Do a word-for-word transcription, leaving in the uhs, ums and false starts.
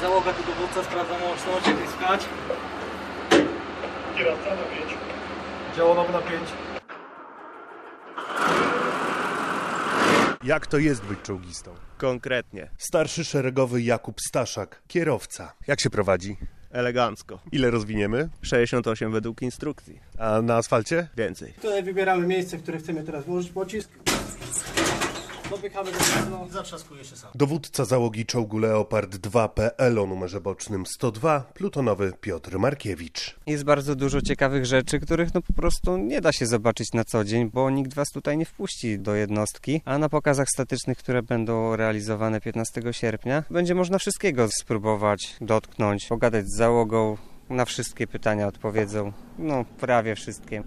Załoga tu dowódca, sprawdzam łączność, jak jest skać. Kierowca na pięć. Działo na pięć. Jak to jest być czołgistą? Konkretnie. Starszy szeregowy Jakub Staszak, kierowca. Jak się prowadzi? Elegancko. Ile rozwiniemy? sześćdziesiąt osiem według instrukcji. A na asfalcie? Więcej. Tutaj wybieramy miejsce, w które chcemy teraz włożyć pocisk. Dopychamy do mocno. Zatrzaskuje się sam. Dowódca załogi czołgu Leopard dwa P L o numerze bocznym sto dwa, plutonowy Piotr Markiewicz. Jest bardzo dużo ciekawych rzeczy, których no po prostu nie da się zobaczyć na co dzień, bo nikt was tutaj nie wpuści do jednostki, a na pokazach statycznych, które będą realizowane piętnastego sierpnia, będzie można wszystkiego spróbować, dotknąć, pogadać z załogą, na wszystkie pytania odpowiedzą, no prawie wszystkie.